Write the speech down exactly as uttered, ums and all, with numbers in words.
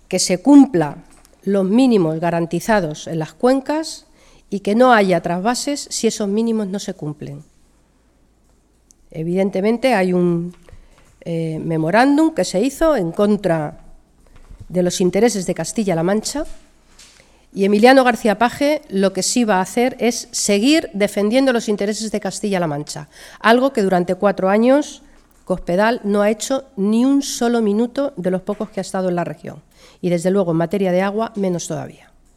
que se cumplan los mínimos garantizados en las cuencas y que no haya trasvases si esos mínimos no se cumplen. Evidentemente hay un eh, memorándum que se hizo en contra de los intereses de Castilla-La Mancha, y Emiliano García Paje lo que sí va a hacer es seguir defendiendo los intereses de Castilla-La Mancha, algo que durante cuatro años Cospedal no ha hecho ni un solo minuto de los pocos que ha estado en la región. Y desde luego en materia de agua menos todavía.